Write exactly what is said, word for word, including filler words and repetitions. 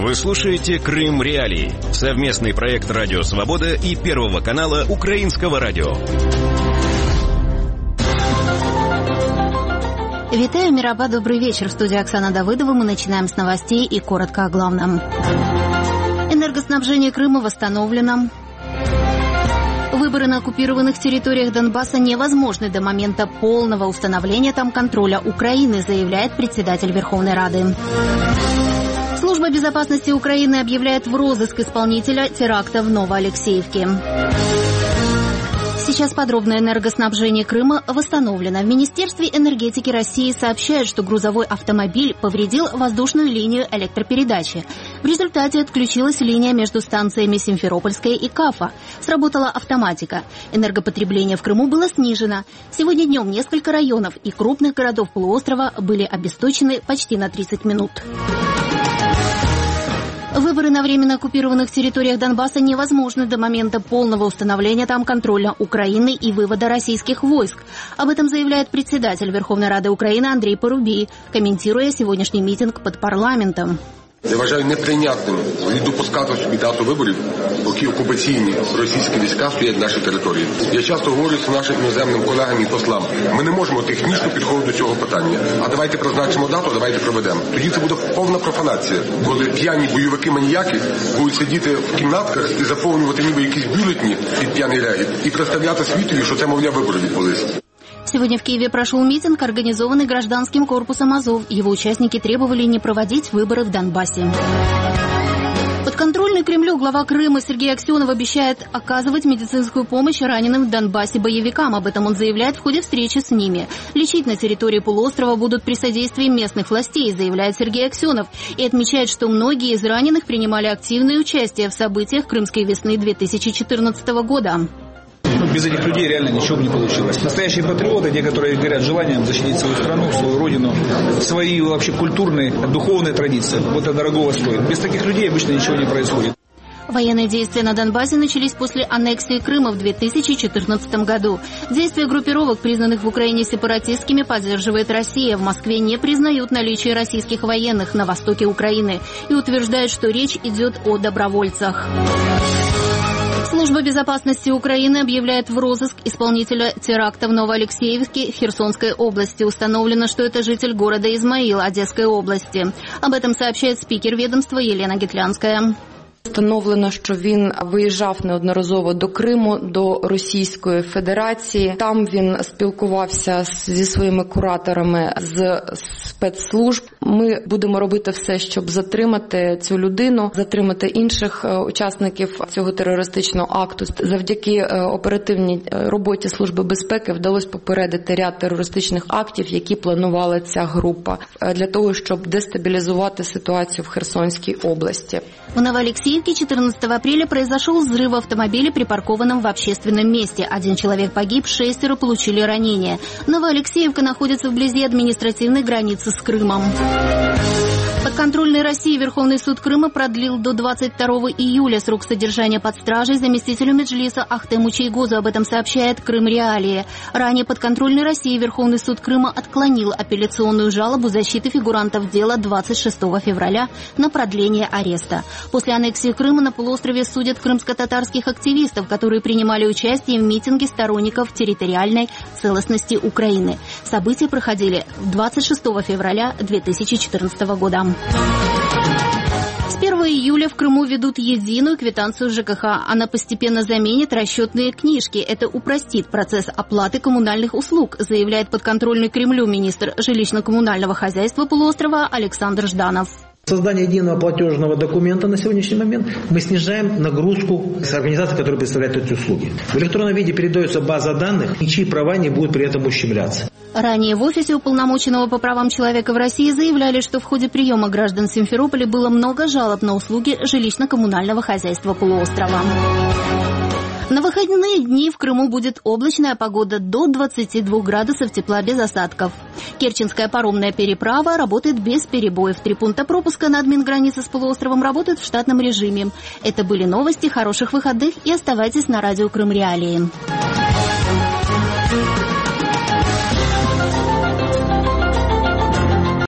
Вы слушаете «Крым Реалии» — совместный проект «Радио Свобода» и Первого канала Украинского радио. Витаю, Мираба, добрый вечер. В студии Оксана Давыдова. Мы начинаем с новостей и коротко о главном. Энергоснабжение Крыма восстановлено. Выборы на оккупированных территориях Донбасса невозможны до момента полного установления там контроля Украины, заявляет председатель Верховной Рады. Служба безопасности Украины объявляет в розыск исполнителя теракта в Новоалексеевке. Сейчас подробное. Энергоснабжение Крыма восстановлено. В Министерстве энергетики России сообщают, что грузовой автомобиль повредил воздушную линию электропередачи. В результате отключилась линия между станциями Симферопольская и Кафа. Сработала автоматика. Энергопотребление в Крыму было снижено. Сегодня днем несколько районов и крупных городов полуострова были обесточены почти на тридцать минут. Выборы на временно оккупированных территориях Донбасса невозможны до момента полного установления там контроля Украины и вывода российских войск. Об этом заявляет председатель Верховной Рады Украины Андрей Парубій, комментируя сегодняшний митинг под парламентом. Я вважаю неприйнятним допускати собі дату виборів, поки окупаційні російські війська стоять в нашій території. Я часто говорю з нашим іноземним колегам і послам, ми не можемо технічно підходити до цього питання. А давайте призначимо дату, давайте проведемо. Тоді це буде повна профанація, коли п'яні бойовики-маніяки будуть сидіти в кімнатках і заповнювати ніби якісь бюлетні під п'яний регіт і представляти світові, що це, мовляв, вибори відбулись. Сегодня в Киеве прошел митинг, организованный гражданским корпусом «Азов». Его участники требовали не проводить выборы в Донбассе. Подконтрольный Кремлю глава Крыма Сергей Аксенов обещает оказывать медицинскую помощь раненым в Донбассе боевикам. Об этом он заявляет в ходе встречи с ними. Лечить на территории полуострова будут при содействии местных властей, заявляет Сергей Аксенов. И отмечает, что многие из раненых принимали активное участие в событиях Крымской весны две тысячи четырнадцатого года. Без этих людей реально ничего бы не получилось. Настоящие патриоты, те, которые горят желанием защитить свою страну, свою родину, свои вообще культурные, духовные традиции. Вот это дорогого стоит. Без таких людей обычно ничего не происходит. Военные действия на Донбассе начались после аннексии Крыма в две тысячи четырнадцатом году. Действия группировок, признанных в Украине сепаратистскими, поддерживает Россия. В Москве не признают наличие российских военных на востоке Украины и утверждают, что речь идет о добровольцах. Служба безопасности Украины объявляет в розыск исполнителя теракта в Новоалексеевске Херсонской области. Установлено, что это житель города Измаил Одесской области. Об этом сообщает спикер ведомства Елена Гитлянская. Встановлено, що він виїжджав неодноразово до Криму, до Російської Федерації. Там він спілкувався зі своїми кураторами з спецслужб. Ми будемо робити все, щоб затримати цю людину, затримати інших учасників цього терористичного акту. Завдяки оперативній роботі Служби безпеки вдалося попередити ряд терористичних актів, які планувала ця група, для того, щоб дестабілізувати ситуацію в Херсонській області. В Новоалексеевке четырнадцатого апреля произошел взрыв автомобиля, припаркованном в общественном месте. Один человек погиб, шестеро получили ранения. Новоалексеевка находится вблизи административной границы с Крымом. Подконтрольной России Верховный суд Крыма продлил до двадцать второго июля срок содержания под стражей заместителю Меджлиса Ахтему Чайгозу. Об этом сообщает Крым Реалии. Ранее подконтрольной России Верховный суд Крыма отклонил апелляционную жалобу защиты фигурантов дела двадцать шестого февраля на продление ареста. После аннексии Крыма на полуострове судят крымско-татарских активистов, которые принимали участие в митинге сторонников территориальной целостности Украины. События проходили двадцать шестого февраля две тысячи четырнадцатого года. С первого июля в Крыму ведут единую квитанцию ЖКХ. Она постепенно заменит расчетные книжки. Это упростит процесс оплаты коммунальных услуг, заявляет подконтрольный Кремлю министр жилищно-коммунального хозяйства полуострова Александр Жданов. Создание единого платежного документа на сегодняшний момент мы снижаем нагрузку с организаций, которые представляют эти услуги. В электронном виде передается база данных, ничьи права не будут при этом ущемляться. Ранее в офисе уполномоченного по правам человека в России заявляли, что в ходе приема граждан Симферополя было много жалоб на услуги жилищно-коммунального хозяйства полуострова. На выходные дни в Крыму будет облачная погода до двадцати двух градусов тепла без осадков. Керченская паромная переправа работает без перебоев. Три пункта пропуска на админгранице с полуостровом работают в штатном режиме. Это были новости. Хороших выходных и оставайтесь на радио Крым Реалии.